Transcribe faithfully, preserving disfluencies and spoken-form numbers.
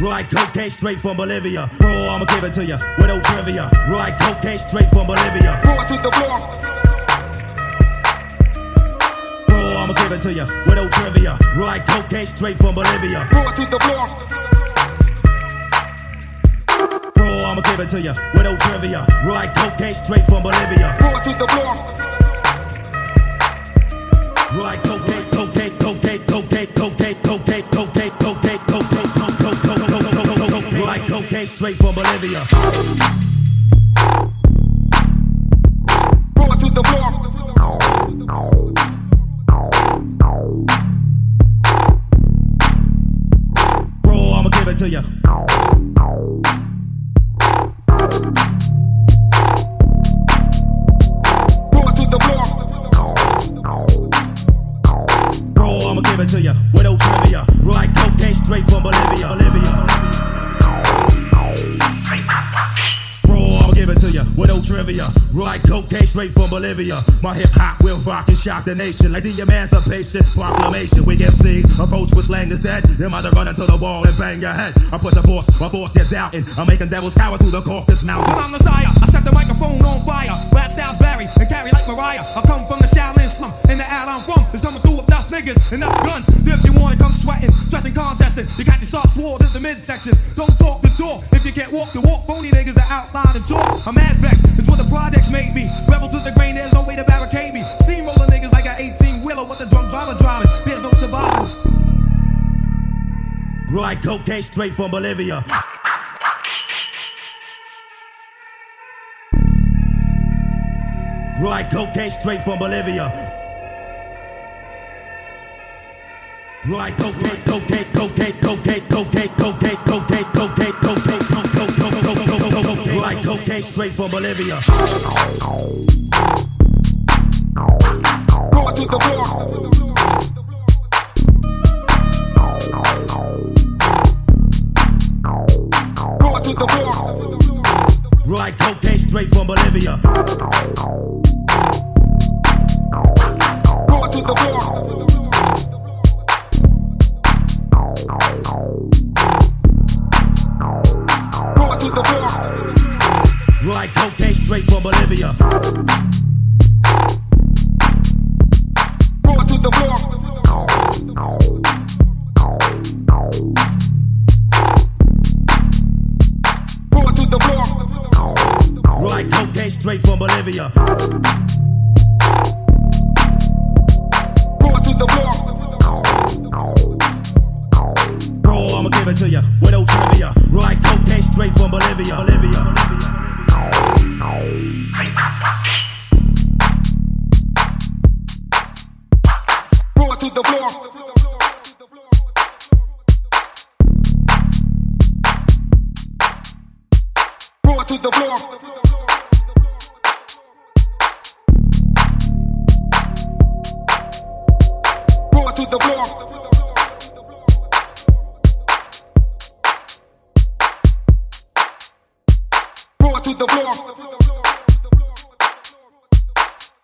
Right cocaine straight from Bolivia. Bro, I'ma give it to ya with no trivia. Right cocaine straight from Bolivia. Roll to the floor. Bro, I'ma give it to ya with no trivia. Right cocaine straight from Bolivia. Roll to the floor. Bro, I'ma give it to ya with no trivia. Right cocaine straight from Bolivia. Roll to the floor. Right cocaine, cocaine, cocaine, cocaine, cocaine, cocaine, cocaine, cocaine, cocaine, cocaine, right cocaine straight from Bolivia. Roll to the floor. Bro, I'ma give it to ya. Roll to the floor. Bro, I'ma give it to ya with no trivia. Right cocaine straight from Bolivia. Bolivia. Bro, I'ma give it to ya with no trivia. Right cocaine straight from Bolivia. My hip hop will rock and shock the nation like the Emancipation Proclamation. We M Cs approach with slang is dead. You might run into the wall and bang your head. I push a force, my force you're doubting. I'm making devils cower through the Caucasus Mountain. But I'm the sire, I set the microphone on fire. Rap styles vary and carry like Mariah. I come from the Shaolin slum, and the out I'm from is coming through with enough niggas, enough guns. If you wanna come sweating, dressing, contesting, you got your soft swords in the midsection. Don't talk the talk if you can't walk the walk. Phony niggas that outline and talk. I'm mad vexed, it's what the projects made me. Rebel to the grain, there's no way to barricade me. Steamroller niggas like an eighteen wheeler with the drunk driver driving. There's no surviving. Right cocaine straight from Bolivia. Right cocaine straight from Bolivia. Right cocaine, cocaine, cocaine, cocaine, cocaine, cocaine, cocaine, cocaine, cocaine, cocaine, right cocaine straight from Bolivia. Roll to the floor. Roll to the floor. Right cocaine straight from Bolivia. Roll to the floor. Roll to the floor. Right cocaine straight from Bolivia. Roll to the floor. Roll to the floor. Right cocaine straight from Bolivia. Roll to the floor. Bro, I'ma give it to ya with no trivia. Right cocaine straight from Bolivia. Bolivia. Roll to the floor. Roll to the floor. Roll to the floor. Roll to the floor.